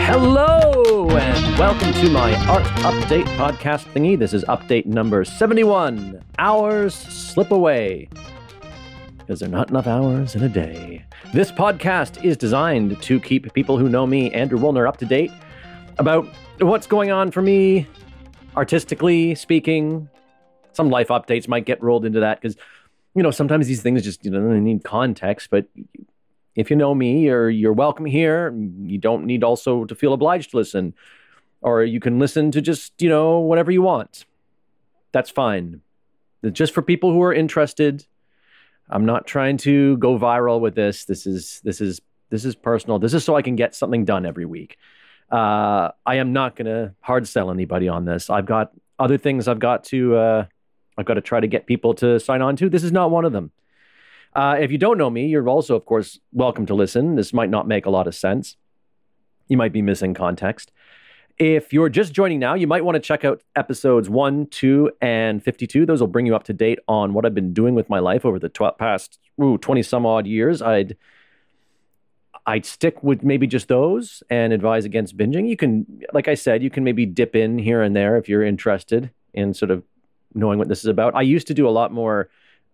Hello, and welcome to my Art Update podcast thingy. This is update number 71. Hours slip away because there are not enough hours in a day. This podcast is designed to keep people who know me, Andrew Woolner, up to date about what's going on for me, artistically speaking. Some life updates might get rolled into that because, sometimes these things just, they need context, but if you know me, you're welcome here. You don't need also to feel obliged to listen. Or you can listen to just, whatever you want. That's fine. It's just for people who are interested. I'm not trying to go viral with this. This is personal. This is so I can get something done every week. I am not going to hard sell anybody on this. I've got other things I've got to try to get people to sign on to. This is not one of them. If you don't know me, you're also, of course, welcome to listen. This might not make a lot of sense. You might be missing context. If you're just joining now, you might want to check out episodes 1, 2, and 52. Those will bring you up to date on what I've been doing with my life over the past 20 some odd years. I'd stick with maybe just those and advise against binging. You can, like I said, you can maybe dip in here and there if you're interested in sort of knowing what this is about. I used to do a lot more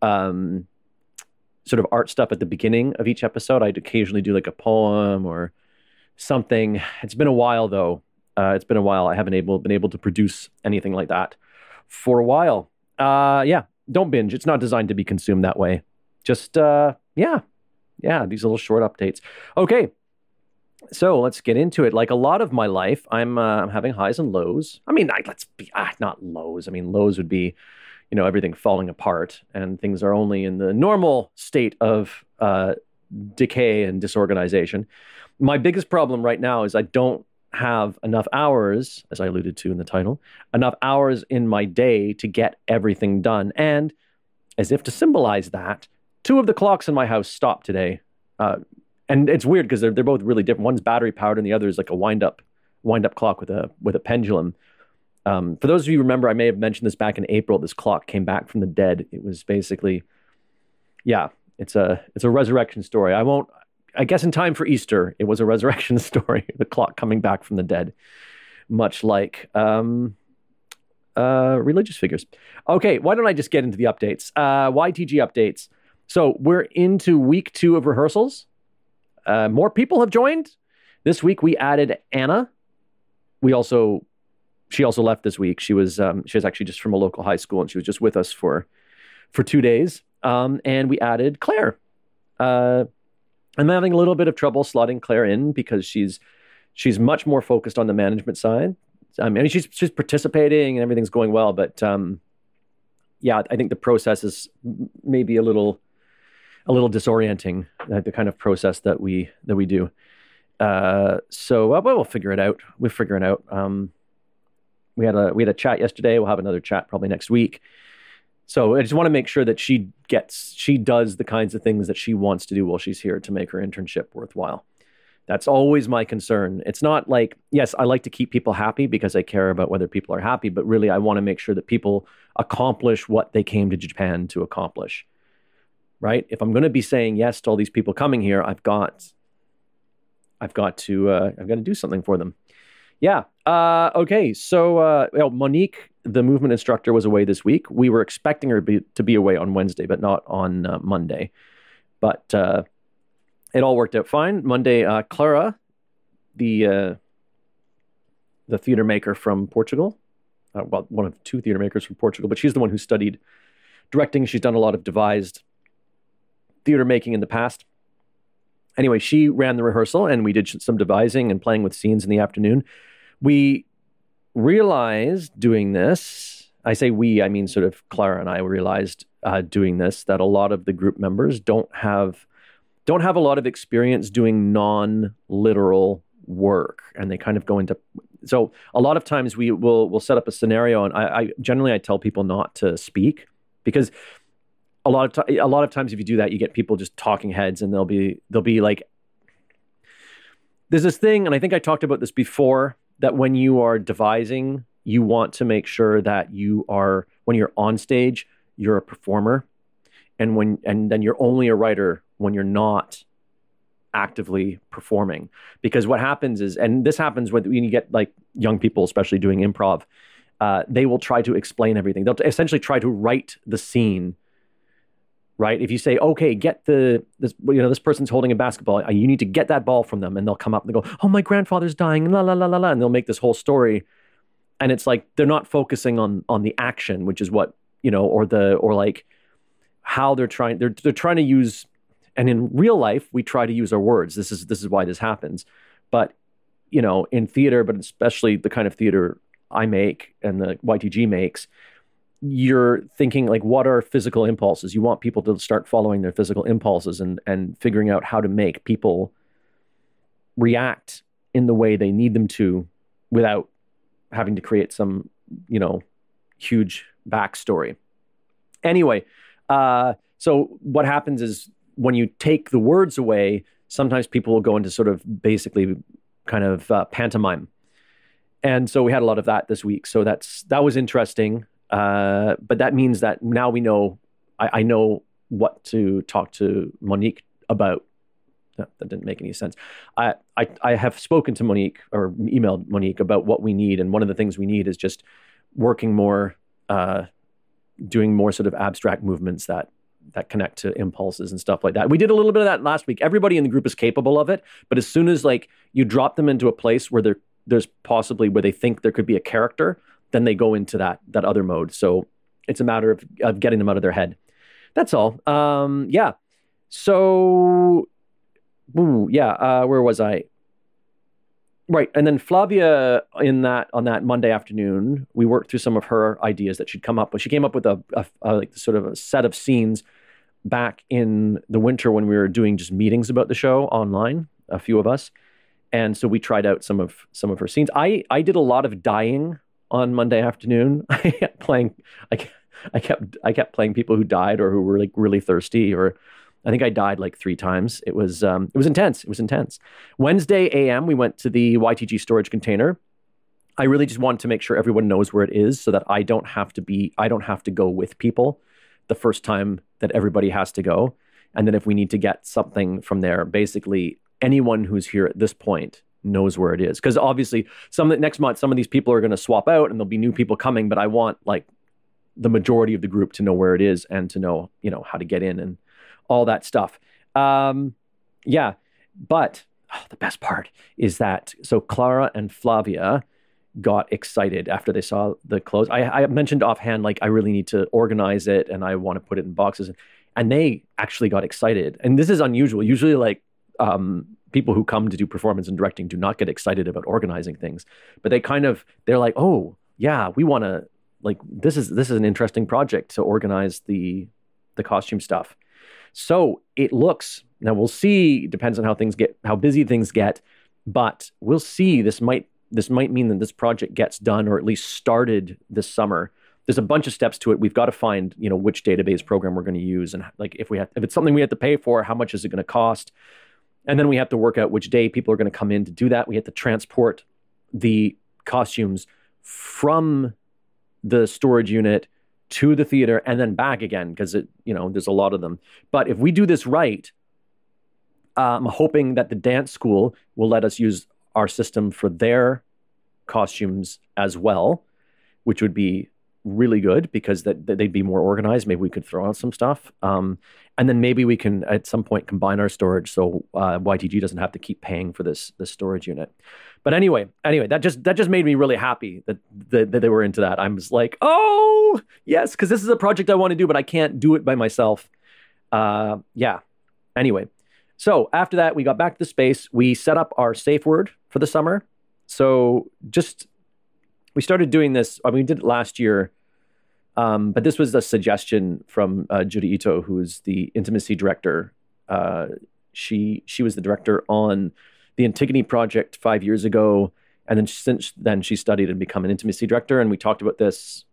sort of art stuff at the beginning of each episode. I'd occasionally do like a poem or something. It's been a while though. It's been a while. I haven't been able to produce anything like that for a while. Don't binge. It's not designed to be consumed that way. Just, these little short updates. Okay. So let's get into it. Like a lot of my life, I'm having highs and lows. I mean, not lows. I mean, lows would be, everything falling apart and things are only in the normal state of decay and disorganization. My biggest problem right now is I don't have enough hours, as I alluded to in the title, enough hours in my day to get everything done. And as if to symbolize that, 2 of the clocks in my house stopped today. And it's weird because they're both really different. One's battery powered and the other is like a wind-up clock with a pendulum. For those of you who remember, I may have mentioned this back in April. This clock came back from the dead. It was basically, it's a resurrection story. I guess in time for Easter, it was a resurrection story. The clock coming back from the dead, much like religious figures. Okay, why don't I just get into the updates? YTG updates. So we're into week 2 of rehearsals. More people have joined. This week we added Anna. She also left this week. She was actually just from a local high school, and she was just with us for 2 days. And we added Claire. I'm having a little bit of trouble slotting Claire in because she's much more focused on the management side. I mean, she's participating and everything's going well, but I think the process is maybe a little disorienting, the kind of process that we do. So we'll figure it out. We'll figure it out. We had a chat yesterday. We'll have another chat probably next week. So I just want to make sure that she does the kinds of things that she wants to do while she's here to make her internship worthwhile. That's always my concern. It's not like, yes, I like to keep people happy because I care about whether people are happy, but really I want to make sure that people accomplish what they came to Japan to accomplish. Right? If I'm going to be saying yes to all these people coming here, I've got to do something for them. Yeah. Okay. So, Monique, the movement instructor, was away this week. We were expecting her to be away on Wednesday, but not on Monday. But it all worked out fine. Monday, Clara, the theater maker from Portugal, one of 2 theater makers from Portugal, but she's the one who studied directing. She's done a lot of devised theater making in the past. Anyway, she ran the rehearsal and we did some devising and playing with scenes in the afternoon. We realized doing this, I say we, I mean sort of Clara and I realized doing this, that a lot of the group members don't have a lot of experience doing non-literal work, and they kind of go into, so a lot of times we'll set up a scenario, and I generally tell people not to speak because a lot of times if you do that, you get people just talking heads, and they'll be like, there's this thing, and I think I talked about this before, that when you are devising, you want to make sure that when you're on stage, you're a performer, and then you're only a writer when you're not actively performing. Because what happens is, and this happens when you get like young people, especially doing improv, they will try to explain everything. They'll essentially try to write the scene, right? If you say, okay, this person's holding a basketball, you need to get that ball from them, and they'll come up and go, oh, my grandfather's dying, la la la la la, and they'll make this whole story, and it's like they're not focusing on the action, which is what or like how they're trying to use. And in real life, we try to use our words. This is why this happens. But in theater, but especially the kind of theater I make and the YTG makes, you're thinking like, what are physical impulses? You want people to start following their physical impulses and figuring out how to make people react in the way they need them to without having to create some, huge backstory. Anyway, so what happens is when you take the words away, sometimes people will go into sort of basically kind of pantomime. And so we had a lot of that this week. So that was interesting. But that means that now we know, I know what to talk to Monique about. No, that didn't make any sense. I have spoken to Monique or emailed Monique about what we need. And one of the things we need is just working more, doing more sort of abstract movements that connect to impulses and stuff like that. We did a little bit of that last week. Everybody in the group is capable of it. But as soon as like you drop them into a place where there's possibly where they think there could be a character, then they go into that other mode. So it's a matter of getting them out of their head. That's all. Yeah. So, where was I? Right. And then Flavia on that Monday afternoon, we worked through some of her ideas that she'd come up with. She came up with a like sort of a set of scenes back in the winter when we were doing just meetings about the show online, a few of us. And so we tried out some of her scenes. I did a lot of dying on Monday afternoon. I kept playing people who died or who were like really thirsty, or I think I died like 3 times. It was intense. It was intense. Wednesday AM, we went to the YTG storage container. I really just wanted to make sure everyone knows where it is so that I don't have to go with people the first time that everybody has to go. And then if we need to get something from there, basically anyone who's here at this point knows where it is. Because obviously next month, some of these people are going to swap out and there'll be new people coming, but I want like the majority of the group to know where it is and to know, how to get in and all that stuff. Yeah. But the best part is that, so Clara and Flavia got excited after they saw the clothes. I mentioned offhand, like, I really need to organize it and I want to put it in boxes. And they actually got excited. And this is unusual. Usually, like, people who come to do performance and directing do not get excited about organizing things. But they're like, oh, yeah, we want to, like, this is an interesting project to organize the costume stuff. So it looks, now we'll see, depends on how busy things get, but we'll see. This might mean that this project gets done or at least started this summer. There's a bunch of steps to it. We've got to find, which database program we're going to use. And like, if it's something we have to pay for, how much is it going to cost? And then we have to work out which day people are going to come in to do that. We have to transport the costumes from the storage unit to the theater and then back again, because there's a lot of them. But if we do this right, I'm hoping that the dance school will let us use our system for their costumes as well, which would be really good because they'd be more organized. Maybe we could throw out some stuff. And then maybe we can at some point combine our storage so YTG doesn't have to keep paying for this storage unit. But anyway, that just made me really happy that they were into that. I was like, oh, yes, because this is a project I want to do, but I can't do it by myself. Yeah. Anyway, so after that, we got back to the space. We set up our safe word for the summer. So we started doing this. I mean, we did it last year, but this was a suggestion from Judy Ito, who's the intimacy director. She was the director on the Antigone project 5 years ago, and then since then she studied and become an intimacy director. And we talked about this.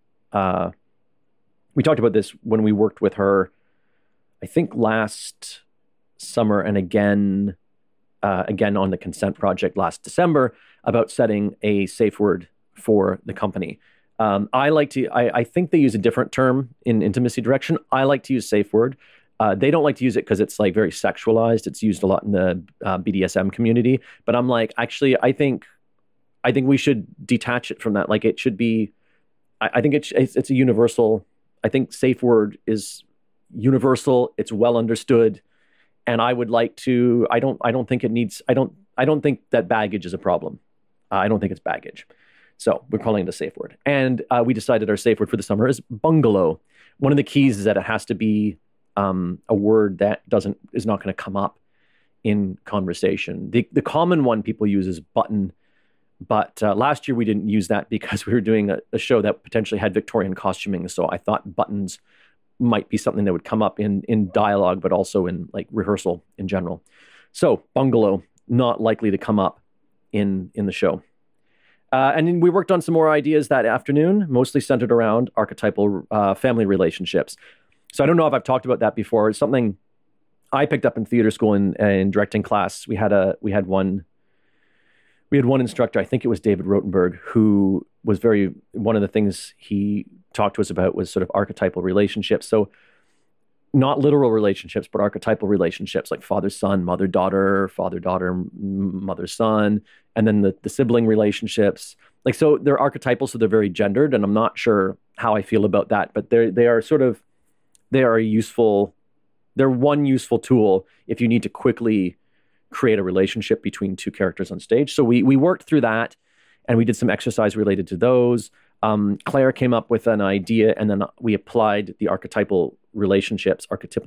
We talked about this when we worked with her, I think last summer, and again on the Consent project last December, about setting a safe word for the company. I think they use a different term in intimacy direction. I like to use safe word. They don't like to use it because it's like very sexualized. It's used a lot in the BDSM community. But I'm like, actually, I think we should detach it from that. Like, it should be. I think it's a universal. I think safe word is universal. It's well understood, and I would like to. I don't think it needs. I don't think that baggage is a problem. I don't think it's baggage. So we're calling it a safe word. And we decided our safe word for the summer is bungalow. One of the keys is that it has to be a word that is not going to come up in conversation. The common one people use is button. But last year we didn't use that because we were doing a show that potentially had Victorian costuming. So I thought buttons might be something that would come up in dialogue, but also in like rehearsal in general. So bungalow, not likely to come up in the show. And then we worked on some more ideas that afternoon, mostly centered around archetypal family relationships. So I don't know if I've talked about that before. It's something I picked up in theater school in directing class. We had one instructor, I think it was David Rotenberg, who was one of the things he talked to us about was sort of archetypal relationships. So not literal relationships, but archetypal relationships like father-son, mother-daughter, father-daughter, mother-son, and then the sibling relationships. Like, so they're archetypal, so they're very gendered, and I'm not sure how I feel about that, but they're one useful tool if you need to quickly create a relationship between two characters on stage. So we worked through that, and we did some exercise related to those. Claire came up with an idea, and then we applied the archetypal relationships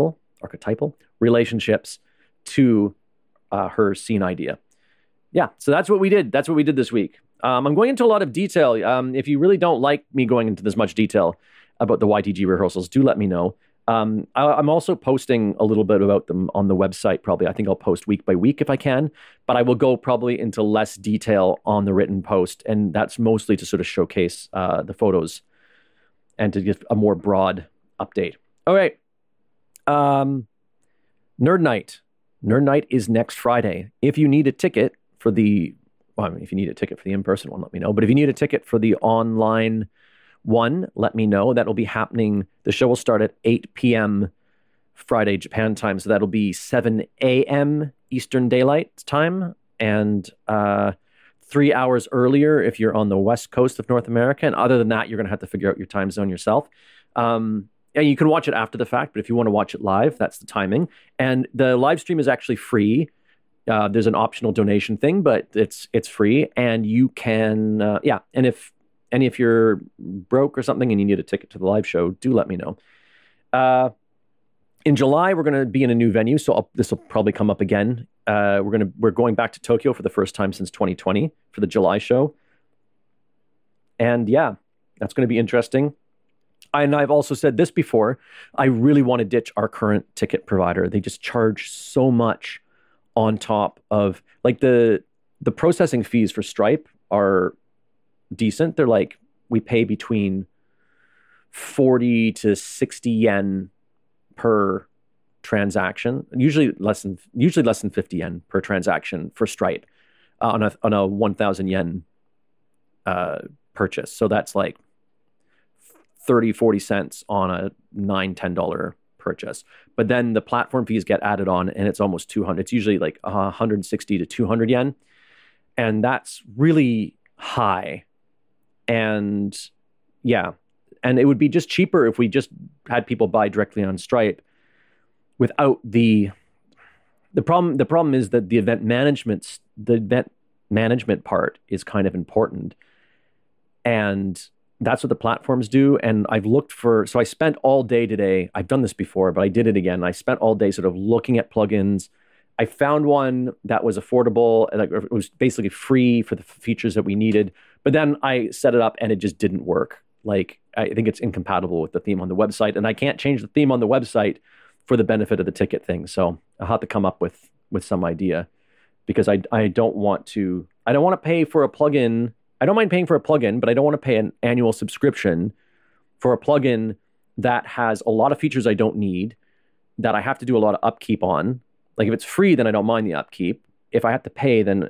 to her scene idea. Yeah, so that's what we did. That's what we did this week. I'm going into a lot of detail. If you really don't like me going into this much detail about the YTG rehearsals, do let me know. I'm also posting a little bit about them on the website, probably. I think I'll post week by week if I can, but I will go probably into less detail on the written post, and that's mostly to sort of showcase the photos and to give a more broad update. All right. Nerd Night. Nerd Night is next Friday. If you need a ticket for if you need a ticket for the in-person one, let me know. But if you need a ticket for the online one, let me know. That'll be happening. The show will start at 8 p.m. Friday, Japan time. So that'll be 7 a.m. Eastern Daylight Time. And 3 hours earlier if you're on the West Coast of North America. And other than that, you're going to have to figure out your time zone yourself. And you can watch it after the fact, but if you want to watch it live, that's the timing. And the live stream is actually free. There's an optional donation thing, but it's free. And you can, And if you're broke or something and you need a ticket to the live show, do let me know. In July, we're going to be in a new venue, so this will probably come up again. We're going back to Tokyo for the first time since 2020 for the July show. And yeah, that's going to be interesting. And I've also said this before, I really want to ditch our current ticket provider. They just charge so much on top of, like, the processing fees for Stripe are decent. They're like, we pay between 40 to 60 yen per transaction, usually less than 50 yen per transaction for Stripe on a 1,000 yen purchase. So that's like 30-40 cents on a $10 purchase. But then the platform fees get added on, and it's almost 200. It's usually like 160 to 200 yen, and that's really high. And yeah, and it would be just cheaper if we just had people buy directly on Stripe without the problem is that the event management part is kind of important, and that's what the platforms do. And so I spent all day today. I've done this before, but I did it again. I spent all day sort of looking at plugins. I found one that was affordable, and it was basically free for the features that we needed. But then I set it up and it just didn't work. Like, I think it's incompatible with the theme on the website, and I can't change the theme on the website for the benefit of the ticket thing. So I'll have to come up with some idea, because I don't want to pay for a plugin. I don't mind paying for a plugin, but I don't want to pay an annual subscription for a plugin that has a lot of features I don't need, that I have to do a lot of upkeep on. Like, if it's free, then I don't mind the upkeep. If I have to pay, then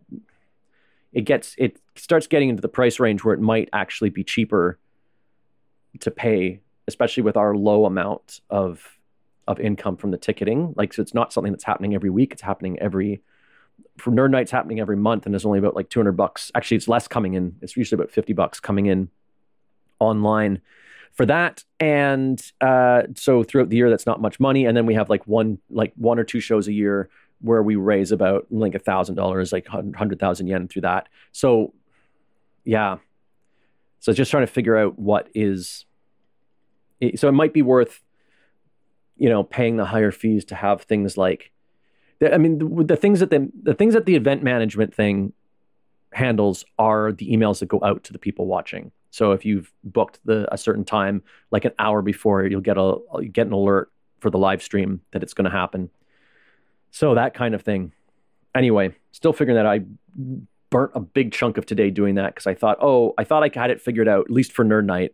it starts getting into the price range where it might actually be cheaper to pay, especially with our low amount of of income from the ticketing. Like, so it's not something that's happening every week. It's happening for Nerd Night's happening every month, and there's only about like $200. Actually, it's less coming in. It's usually about $50 coming in online for that. And so throughout the year, that's not much money. And then we have like one or two shows a year where we raise about like $1,000, like 100,000 yen through that. So yeah. So just trying to figure out so it might be worth, paying the higher fees to have things like, the things that the event management thing handles are the emails that go out to the people watching. So if you've booked a certain time, like an hour before, you'll get an alert for the live stream that it's going to happen. So that kind of thing. Anyway, still figuring that. I burnt a big chunk of today doing that because I thought I had it figured out, at least for Nerd Night.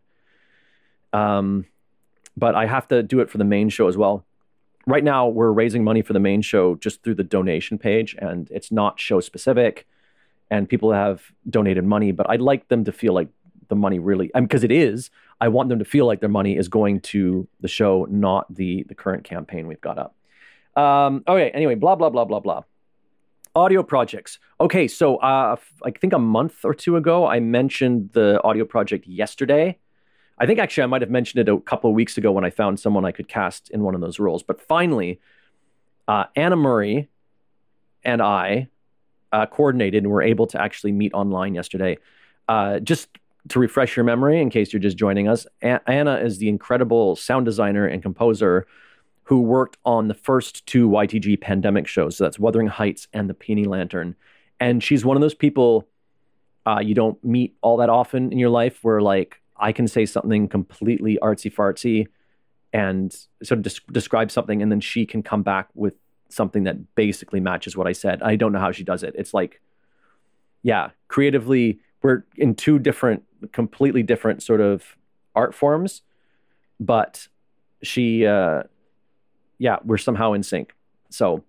But I have to do it for the main show as well. Right now, we're raising money for the main show just through the donation page, and it's not show specific, and people have donated money, but I'd like them to feel like the money really, because it is, I want them to feel like their money is going to the show, not the current campaign we've got up. Okay, anyway, blah, blah, blah, blah, blah. Audio projects. Okay, so I think a month or two ago, I mentioned the audio project yesterday. I think actually I might have mentioned it a couple of weeks ago when I found someone I could cast in one of those roles. But finally, Anna Murray and I coordinated and were able to actually meet online yesterday. Just to refresh your memory, in case you're just joining us, Anna is the incredible sound designer and composer who worked on the first two YTG pandemic shows. So that's Wuthering Heights and The Peony Lantern. And she's one of those people you don't meet all that often in your life where like, I can say something completely artsy-fartsy and sort of describe something, and then she can come back with something that basically matches what I said. I don't know how she does it. It's like, yeah, creatively, we're in two completely different sort of art forms, but we're somehow in sync. So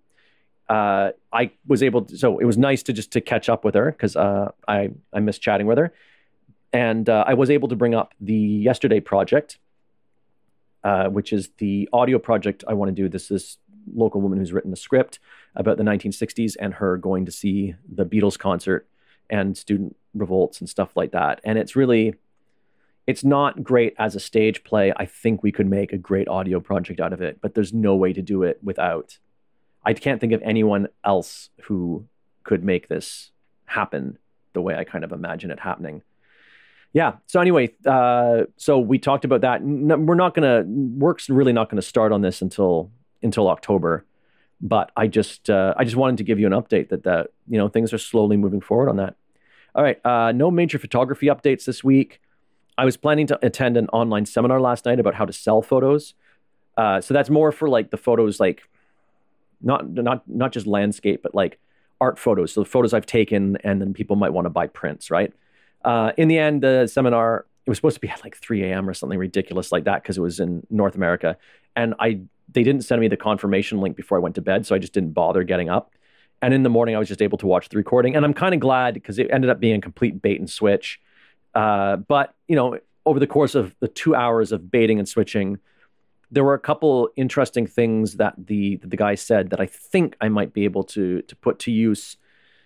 I was able to, so it was nice to catch up with her because I miss chatting with her. And I was able to bring up the Yesterday project, which is the audio project I want to do. This local woman who's written a script about the 1960s and her going to see the Beatles concert and student revolts and stuff like that. And it's not great as a stage play. I think we could make a great audio project out of it, but there's no way to do it without. I can't think of anyone else who could make this happen the way I kind of imagine it happening. Yeah. So anyway, so we talked about that. Work's really not gonna start on this until October. But I just wanted to give you an update that things are slowly moving forward on that. All right. No major photography updates this week. I was planning to attend an online seminar last night about how to sell photos. So that's more for like the photos, like not just landscape, but like art photos. So the photos I've taken, and then people might want to buy prints, right? In the end, the seminar, it was supposed to be at like 3 a.m. or something ridiculous like that because it was in North America. And they didn't send me the confirmation link before I went to bed, so I just didn't bother getting up. And in the morning, I was just able to watch the recording. And I'm kind of glad because it ended up being a complete bait and switch. But, over the course of the 2 hours of baiting and switching, there were a couple interesting things that the guy said that I think I might be able to put to use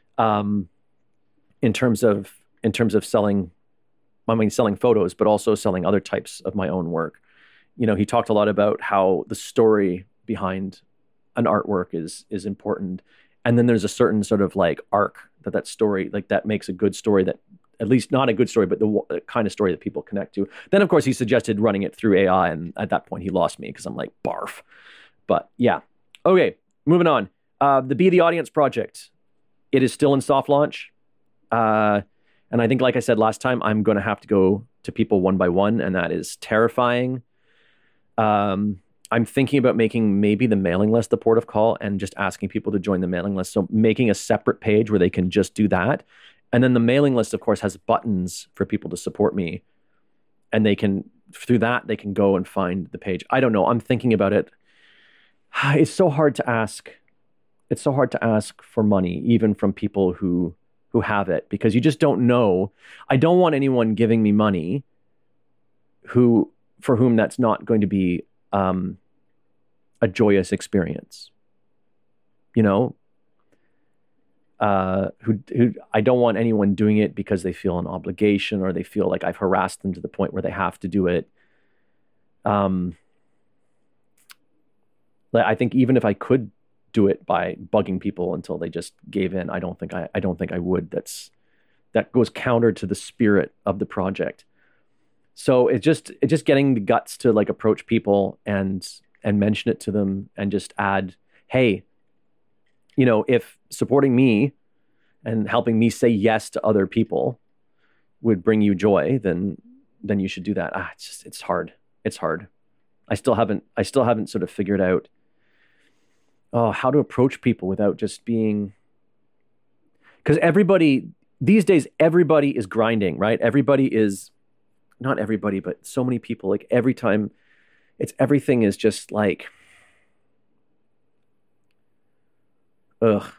in terms of selling photos, but also selling other types of my own work. He talked a lot about how the story behind an artwork is important. And then there's a certain sort of like arc that story, like that makes a good story, that at least not a good story, but the kind of story that people connect to. Then of course he suggested running it through AI. And at that point he lost me because I'm like, barf. But yeah. Okay. Moving on. The Be the Audience project. It is still in soft launch. And I think, like I said last time, I'm going to have to go to people one by one, and that is terrifying. I'm thinking about making maybe the mailing list the port of call and just asking people to join the mailing list. So making a separate page where they can just do that. And then the mailing list, of course, has buttons for people to support me. And through that, they can go and find the page. I don't know. I'm thinking about it. It's so hard to ask. It's so hard to ask for money, even from people who have it, because you just don't know. I don't want anyone giving me money for whom that's not going to be a joyous experience. You know, who I don't want anyone doing it because they feel an obligation or they feel like I've harassed them to the point where they have to do it. I think even if I could do it by bugging people until they just gave in, I don't think I would. That goes counter to the spirit of the project. So it's just getting the guts to like approach people and mention it to them and just add, hey, you know, if supporting me and helping me say yes to other people would bring you joy, then you should do that. It's hard. It's hard. I still haven't sort of figured out how to approach people without just being, because these days, everybody is grinding, right? Not everybody, but so many people, like every time everything is just like, ugh.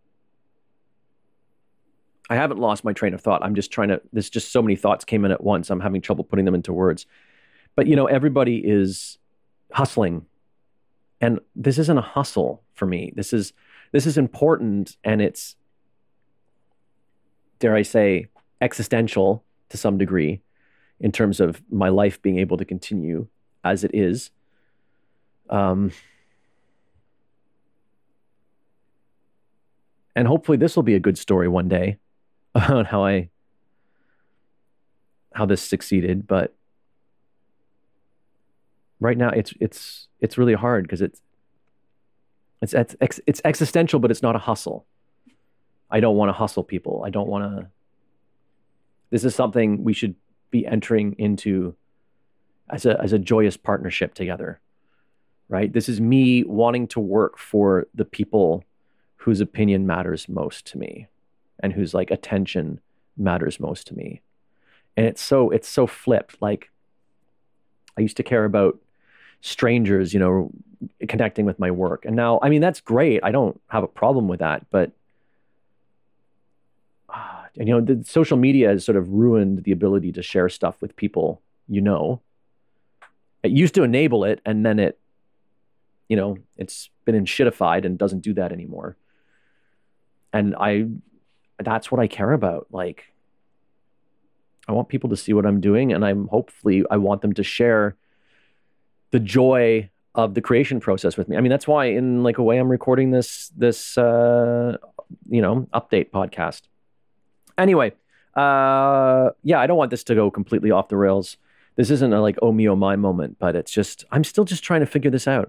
I haven't lost my train of thought. I'm just there's just so many thoughts came in at once. I'm having trouble putting them into words. But, you know, everybody is hustling. And this isn't a hustle for me. This is important, and it's, dare I say, existential to some degree in terms of my life being able to continue as it is. And hopefully this will be a good story one day about how this succeeded. But right now it's really hard because it's existential, but it's not a hustle. I don't want to hustle people. This is something we should be entering into as a joyous partnership together, right? This is me wanting to work for the people whose opinion matters most to me and whose like attention matters most to me. And it's so flipped. Like, I used to care about strangers, you know, connecting with my work. And now, I mean, that's great. I don't have a problem with that, but and, you know, the social media has sort of ruined the ability to share stuff with people, you know. It used to enable it, and then it, you know, it's been shitified and doesn't do that anymore. And that's what I care about. Like, I want people to see what I'm doing, and I want them to share the joy of the creation process with me. I mean, that's why in like a way I'm recording this update podcast. Anyway, I don't want this to go completely off the rails. This isn't a like, oh me, oh my moment, but it's just, I'm still just trying to figure this out.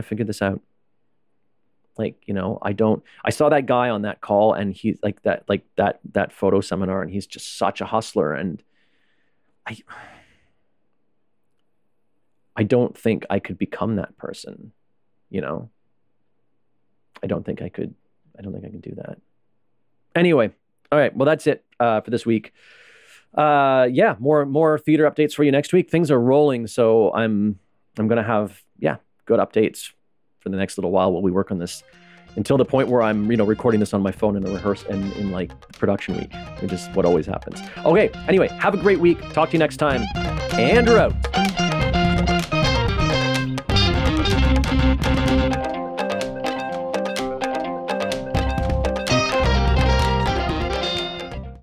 Like, you know, I saw that guy on that call, and he's like that photo seminar, and he's just such a hustler. And I don't think I could become that person, you know. I don't think I could do that. Anyway, all right. Well, that's it for this week. More theater updates for you next week. Things are rolling, so I'm gonna have good updates for the next little while while we work on this, until the point where I'm recording this on my phone in a rehearse and in like production week, which is what always happens. Okay. Anyway, have a great week. Talk to you next time. Andrew out.